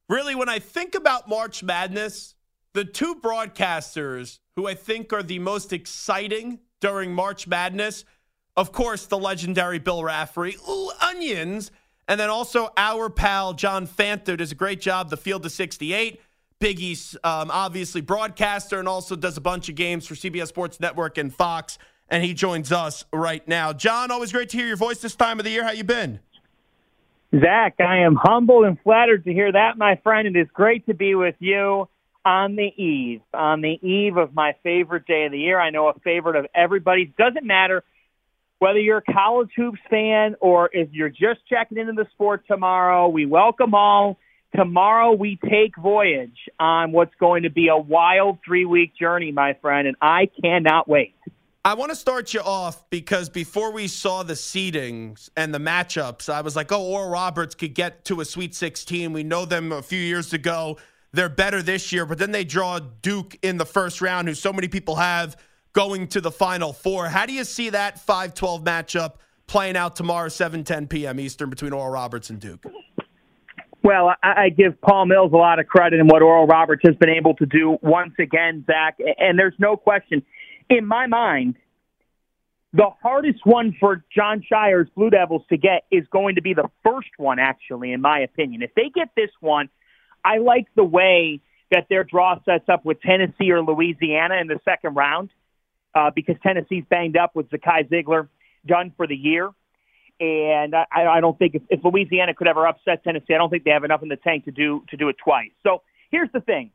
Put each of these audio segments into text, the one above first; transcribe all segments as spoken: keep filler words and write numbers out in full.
Really, when I think about March Madness, the two broadcasters who I think are the most exciting during March Madness, of course, the legendary Bill Raftery, ooh, onions, and then also our pal John Fanta does a great job, the Field of sixty-eight. Biggie's um, obviously broadcaster and also does a bunch of games for C B S Sports Network and Fox, and he joins us right now. John, always great to hear your voice this time of the year. How you been? Zach, I am humbled and flattered to hear that, my friend. It is great to be with you on the eve, on the eve of my favorite day of the year. I know a favorite of everybody's. Doesn't matter whether you're a college hoops fan or if you're just checking into the sport tomorrow. We welcome all. Tomorrow we take voyage on what's going to be a wild three-week journey, my friend, and I cannot wait. I want to start you off because before we saw the seedings and the matchups, I was like, oh, Oral Roberts could get to a Sweet sixteen. We know them a few years ago. They're better this year, but then they draw Duke in the first round, who so many people have going to the Final Four. How do you see that five twelve matchup playing out tomorrow, seven ten p.m. Eastern, between Oral Roberts and Duke? Well, I, I give Paul Mills a lot of credit in what Oral Roberts has been able to do once again, Zach, and there's no question. In my mind, the hardest one for Jon Scheyer's Blue Devils to get is going to be the first one, actually, in my opinion. If they get this one, I like the way that their draw sets up with Tennessee or Louisiana in the second round uh, because Tennessee's banged up with Zakai Ziegler done for the year. And I, I don't think if, if Louisiana could ever upset Tennessee, I don't think they have enough in the tank to do to do it twice. So here's the thing.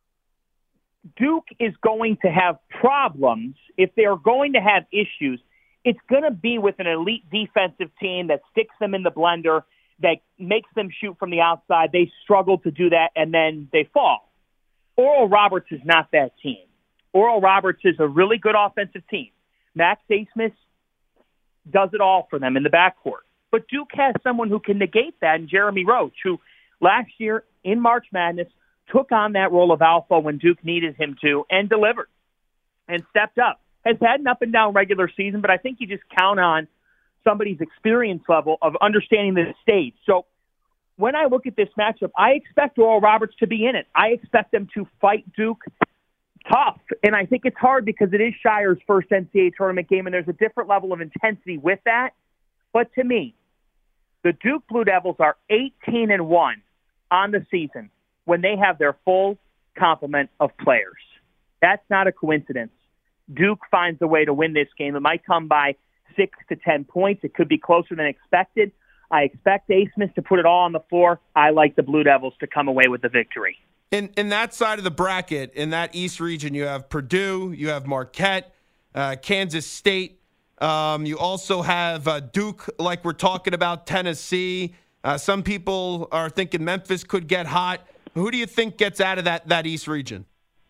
Duke is going to have problems. If they are going to have issues, it's going to be with an elite defensive team that sticks them in the blender, that makes them shoot from the outside. They struggle to do that, and then they fall. Oral Roberts is not that team. Oral Roberts is a really good offensive team. Max Abmas does it all for them in the backcourt. But Duke has someone who can negate that in Jeremy Roach, who last year in March Madness took on that role of alpha when Duke needed him to and delivered and stepped up. Has had an up-and-down regular season, but I think you just count on somebody's experience level of understanding the stage. So when I look at this matchup, I expect Oral Roberts to be in it. I expect them to fight Duke tough, and I think it's hard because it is Scheyer's first N C double A tournament game, and there's a different level of intensity with that. But to me, the Duke Blue Devils are eighteen and one on the season when they have their full complement of players. That's not a coincidence. Duke finds a way to win this game. It might come by six to ten points. It could be closer than expected. I expect Abmas to put it all on the floor. I like the Blue Devils to come away with the victory. In in that side of the bracket, in that East region, you have Purdue, you have Marquette, uh, Kansas State. Um, you also have uh, Duke, like we're talking about, Tennessee. Uh, some people are thinking Memphis could get hot. Who do you think gets out of that, that East region?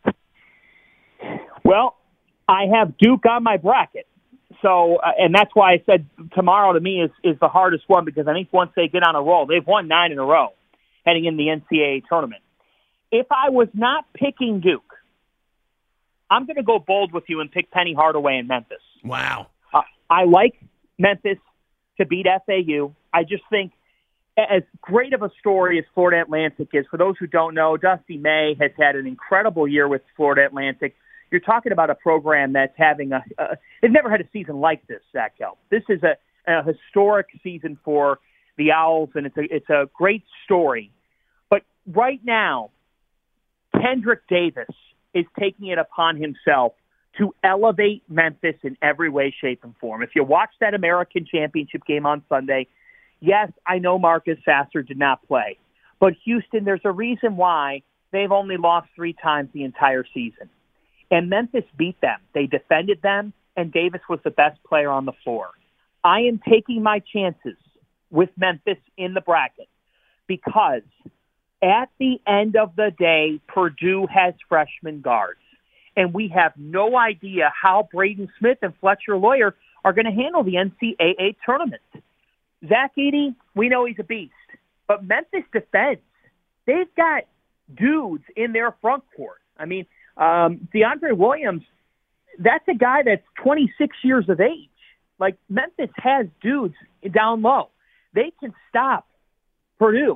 Well, I have Duke on my bracket. So, uh, and that's why I said tomorrow to me is, is the hardest one, because I think once they get on a roll, they've won nine in a row heading in the N C double A tournament. If I was not picking Duke, I'm going to go bold with you and pick Penny Hardaway in Memphis. Wow. Uh, I like Memphis to beat F A U. I just think as great of a story as Florida Atlantic is, for those who don't know, Dusty May has had an incredible year with Florida Atlantic. You're talking about a program that's having a, a they've never had a season like this, Zach Gelb. This is a, a historic season for the Owls, and it's a, it's a great story. But right now, Kendrick Davis is taking it upon himself to elevate Memphis in every way, shape, and form. If you watch that American Championship game on Sunday, yes, I know Marcus Sasser did not play. But Houston, there's a reason why they've only lost three times the entire season. And Memphis beat them. They defended them, and Davis was the best player on the floor. I am taking my chances with Memphis in the bracket because at the end of the day, Purdue has freshman guards. And we have no idea how Braden Smith and Fletcher Lawyer are going to handle the N C double A tournament. Zach Edey, we know he's a beast. But Memphis defense, they've got dudes in their front court. I mean, um, DeAndre Williams, that's a guy that's twenty-six years of age. Like, Memphis has dudes down low. They can stop Purdue.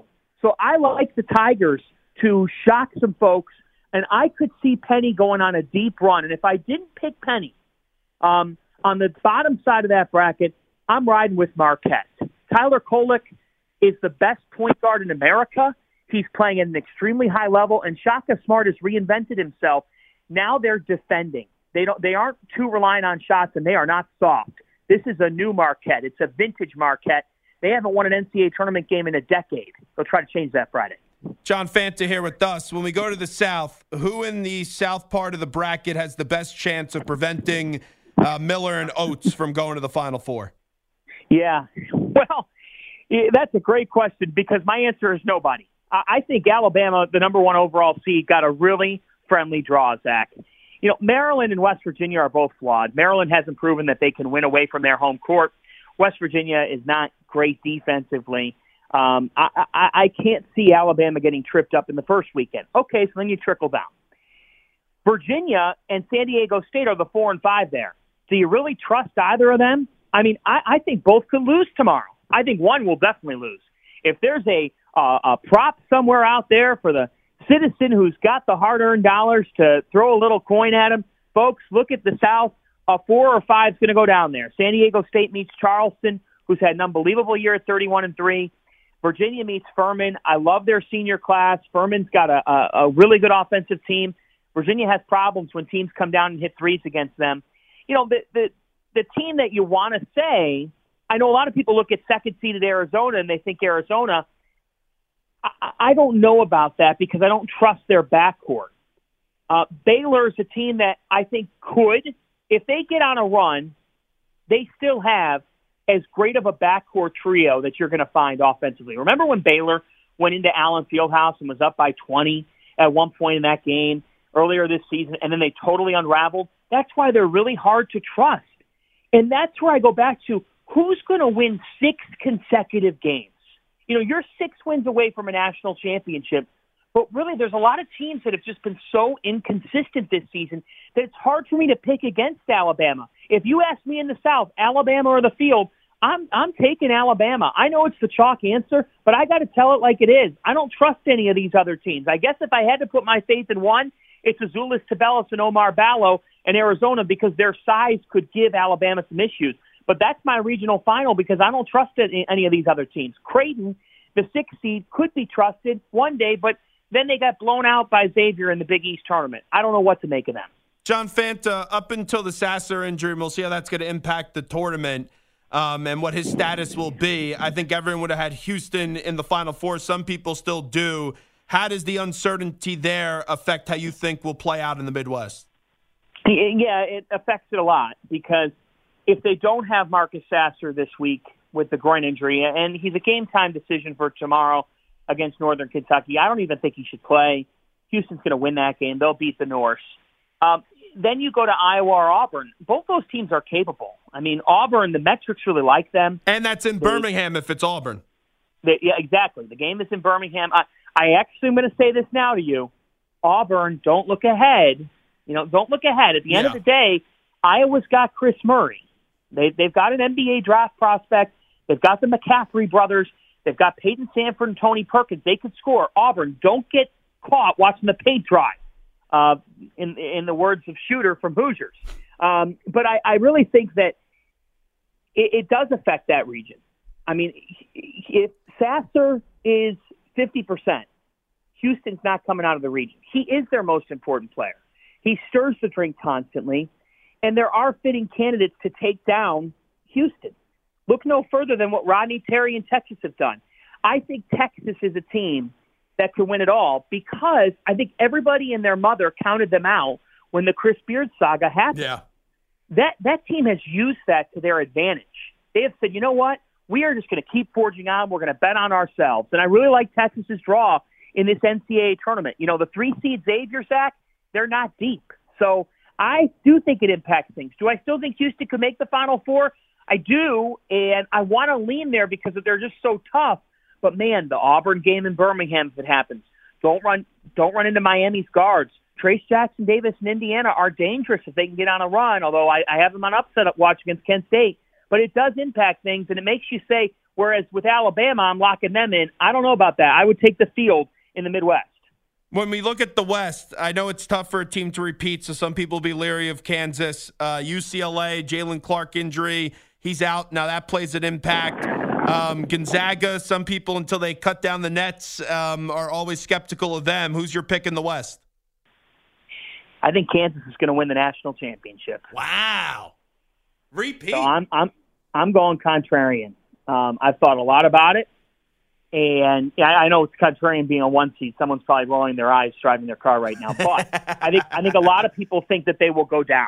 So I like the Tigers to shock some folks, and I could see Penny going on a deep run. And if I didn't pick Penny, um, on the bottom side of that bracket, I'm riding with Marquette. Tyler Kolek is the best point guard in America. He's playing at an extremely high level, and Shaka Smart has reinvented himself. Now they're defending. They don't. They aren't too reliant on shots, and they are not soft. This is a new Marquette. It's a vintage Marquette. They haven't won an N C double A tournament game in a decade. They'll try to change that Friday. John Fanta here with us. When we go to the South, who in the South part of the bracket has the best chance of preventing uh, Miller and Oates from going to the Final Four? Yeah, well, that's a great question because my answer is nobody. I think Alabama, the number one overall seed, got a really friendly draw, Zach. You know, Maryland and West Virginia are both flawed. Maryland hasn't proven that they can win away from their home court. West Virginia is not great defensively. Um, I, I, I can't see Alabama getting tripped up in the first weekend. Okay, so then you trickle down. Virginia and San Diego State are the four and five there. Do you really trust either of them? I mean, I, I think both could lose tomorrow. I think one will definitely lose. If there's a, uh, a prop somewhere out there for the citizen who's got the hard-earned dollars to throw a little coin at him, folks, look at the South. A four or five is going to go down there. San Diego State meets Charleston, who's had an unbelievable year at thirty-one and three. Virginia meets Furman. I love their senior class. Furman's got a, a, a really good offensive team. Virginia has problems when teams come down and hit threes against them. You know, the the, the team that you want to say, I know a lot of people look at second-seeded Arizona and they think Arizona. I, I don't know about that because I don't trust their backcourt. Uh, Baylor is a team that I think could, if they get on a run, they still have as great of a backcourt trio that you're going to find offensively. Remember when Baylor went into Allen Fieldhouse and was up by twenty at one point in that game earlier this season, and then they totally unraveled? That's why they're really hard to trust. And that's where I go back to, who's going to win six consecutive games? You know, you're six wins away from a national championship, but really there's a lot of teams that have just been so inconsistent this season that it's hard for me to pick against Alabama. If you ask me in the South, Alabama or the field, I'm I'm taking Alabama. I know it's the chalk answer, but I got to tell it like it is. I don't trust any of these other teams. I guess if I had to put my faith in one, it's Azuolas Tubelis and Omar Ballo and Arizona because their size could give Alabama some issues. But that's my regional final because I don't trust any of these other teams. Creighton, the sixth seed, could be trusted one day, but then they got blown out by Xavier in the Big East tournament. I don't know what to make of them. John Fanta, up until the Sasser injury, and we'll see how that's going to impact the tournament um, and what his status will be. I think everyone would have had Houston in the Final Four. Some people still do. How does the uncertainty there affect how you think will play out in the Midwest? Yeah, it affects it a lot because if they don't have Marcus Sasser this week with the groin injury, and he's a game-time decision for tomorrow against Northern Kentucky, I don't even think he should play. Houston's going to win that game. They'll beat the Norse. Um, then you go to Iowa or Auburn. Both those teams are capable. I mean, Auburn, the metrics really like them. And that's in they, Birmingham if it's Auburn. They, yeah, exactly. The game is in Birmingham. I, I actually am going to say this now to you. Auburn, don't look ahead. You know, don't look ahead. At the end yeah. of the day, Iowa's got Chris Murray. They, they've got an N B A draft prospect. They've got the McCaffrey brothers. They've got Peyton Sanford and Tony Perkins. They could score. Auburn, don't get caught watching the paint dry, uh, in, in the words of Shooter from Hoosiers. Um, but I, I really think that it, it does affect that region. I mean, if Sasser is fifty percent, Houston's not coming out of the region. He is their most important player. He stirs the drink constantly, and there are fitting candidates to take down Houston. Look no further than what Rodney Terry and Texas have done. I think Texas is a team that could win it all because I think everybody and their mother counted them out when the Chris Beard saga happened. Yeah. That that team has used that to their advantage. They have said, you know what? We are just going to keep forging on. We're going to bet on ourselves. And I really like Texas's draw in this N C double A tournament. You know, the three seed Xavier, Zach, they're not deep. So I do think it impacts things. Do I still think Houston could make the Final Four? I do, and I want to lean there because they're just so tough. But, man, the Auburn game in Birmingham, if it happens, don't run don't run into Miami's guards. Trace Jackson Davis and Indiana are dangerous if they can get on a run, although I, I have them on upset watch against Kent State. But it does impact things, and it makes you say, Whereas with Alabama, I'm locking them in. I don't know about that. I would take the field in the Midwest. When we look at the West, I know it's tough for a team to repeat, so some people will be leery of Kansas. Uh, U C L A, Jalen Clark injury, he's out. Now that plays an impact. Um, Gonzaga, some people, until they cut down the nets, um, are always skeptical of them. Who's your pick in the West? I think Kansas is going to win the national championship. Wow. Repeat. So I'm I'm I'm going contrarian. Um, I've thought a lot about it. And yeah, I know it's contrarian being a one seed. Someone's probably rolling their eyes driving their car right now. But I think I think a lot of people think that they will go down.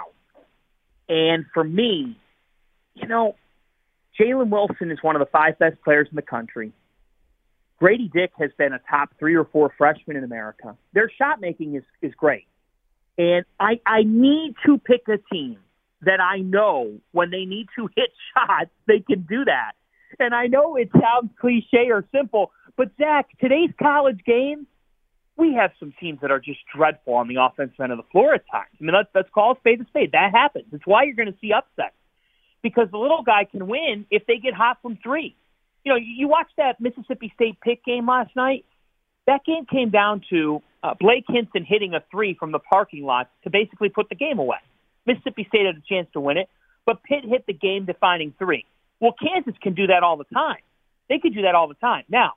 And for me, you know, Jalen Wilson is one of the five best players in the country. Grady Dick has been a top three or four freshman in America. Their shot making is, is great. And I, I need to pick a team that I know when they need to hit shots, they can do that. And I know it sounds cliche or simple, but Zach, today's college game, we have some teams that are just dreadful on the offensive end of the floor at times. I mean, let's, let's call a spade a spade. That happens. It's why you're going to see upsets, because the little guy can win if they get hot from three. You know, you watched that Mississippi State Pitt game last night. That game came down to uh, Blake Hinson hitting a three from the parking lot to basically put the game away. Mississippi State had a chance to win it, but Pitt hit the game-defining three. Well, Kansas can do that all the time. They could do that all the time. Now,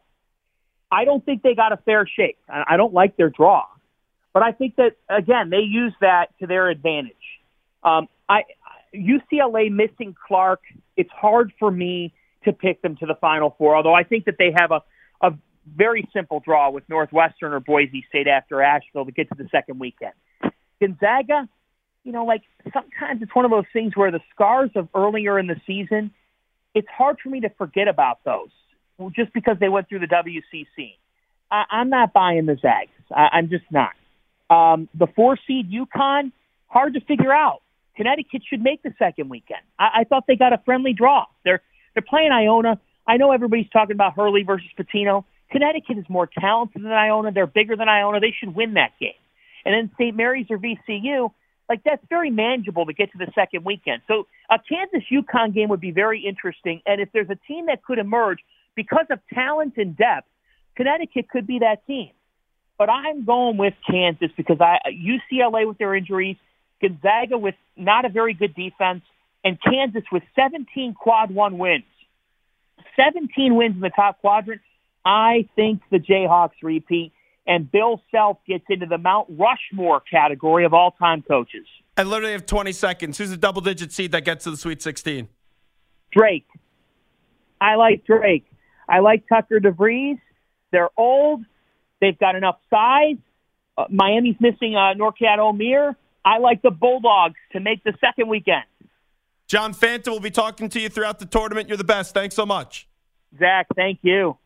I don't think they got a fair shake. I don't like their draw. But I think that, again, they use that to their advantage. Um, I U C L A missing Clark, it's hard for me to pick them to the Final Four, although I think that they have a, a very simple draw with Northwestern or Boise State after Asheville to get to the second weekend. Gonzaga, you know, like sometimes it's one of those things where the scars of earlier in the season, it's hard for me to forget about those just because they went through the W C C. I, I'm not buying the Zags. I, I'm just not. Um, the four seed UConn, hard to figure out. Connecticut should make the second weekend. I, I thought they got a friendly draw. They're they're playing Iona. I know everybody's talking about Hurley versus Patino. Connecticut is more talented than Iona. They're bigger than Iona. They should win that game. And then Saint Mary's or V C U, like that's very manageable to get to the second weekend. So a Kansas-UConn game would be very interesting. And if there's a team that could emerge because of talent and depth, Connecticut could be that team. But I'm going with Kansas because I U C L A with their injuries, Gonzaga with not a very good defense, and Kansas with seventeen quad one wins. seventeen wins in the top quadrant. I think the Jayhawks repeat, and Bill Self gets into the Mount Rushmore category of all-time coaches. I literally have twenty seconds. Who's the double-digit seed that gets to the Sweet sixteen? Drake. I like Drake. I like Tucker DeVries. They're old. They've got enough size. Uh, Miami's missing uh, Norcat Omier. I like the Bulldogs to make the second weekend. John Fanta will be talking to you throughout the tournament. You're the best. Thanks so much. Zach, thank you.